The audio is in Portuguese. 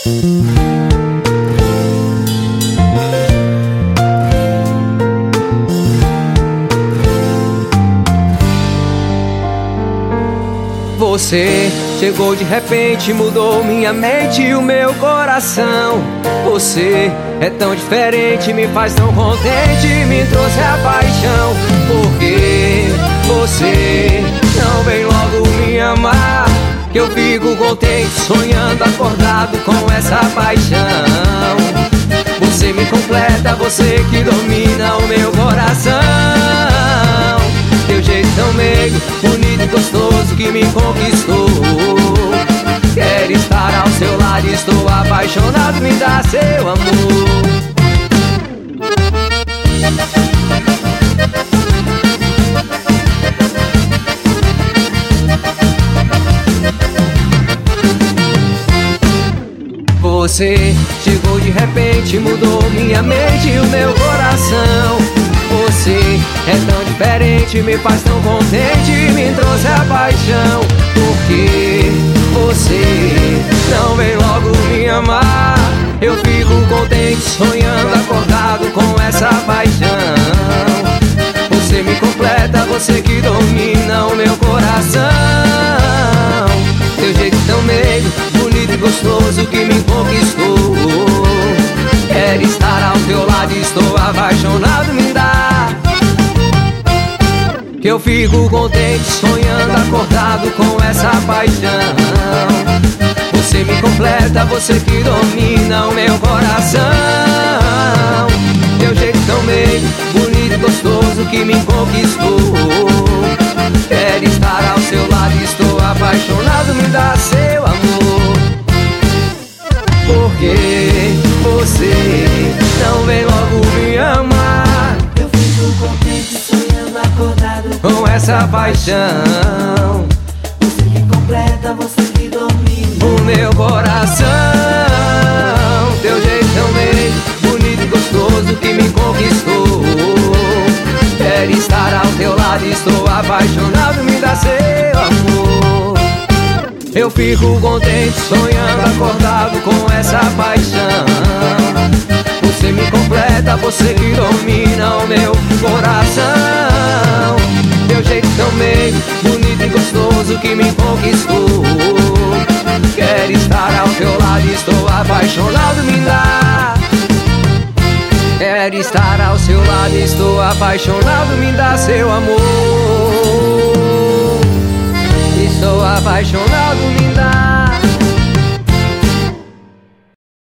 Você chegou de repente, mudou minha mente e o meu coração. Você é tão diferente, me faz tão contente, me trouxe a paixão. Porque você não vem logo me amar, que eu fico contente, sonhando acordado com essa paixão. Você me completa, você que domina o meu coração. Teu jeito tão meigo, bonito e gostoso que me conquistou. Quero estar ao seu lado, estou apaixonado, me dá seu amor. Você chegou de repente, mudou minha mente e o meu coração. Você é tão diferente, me faz tão contente, me trouxe a paixão. Porque você não vem logo me amar, eu fico contente, sonhando acordado com essa paixão. Você me completa, você que domina o meu coração. Teu jeito tão meigo, bonito e gostoso que me conquistou. Quero estar ao teu lado, estou apaixonado, me dá. Que eu fico contente, sonhando acordado com essa paixão. Você me completa, você que domina o meu coração. Teu jeito tão meigo, bonito e gostoso que me conquistou. Quero estar ao seu lado, estou apaixonado, me dá seu amor. Porque você não vem logo me amar, eu fico contente, sonhando acordado com essa paixão. Você que completa, você que domina o meu coração. Teu jeito tão meigo, bonito e gostoso que me conquistou. Quero estar ao teu lado, estou apaixonado, me dá seu amor. Eu fico contente, sonhando acordado com essa paixão. Você me completa, você que domina o meu coração. Teu jeito tão meigo, bonito e gostoso que me conquistou. Quero estar ao teu lado, estou apaixonado, me dá. Quero estar ao seu lado, estou apaixonado, me dá seu amor. Estou apaixonado.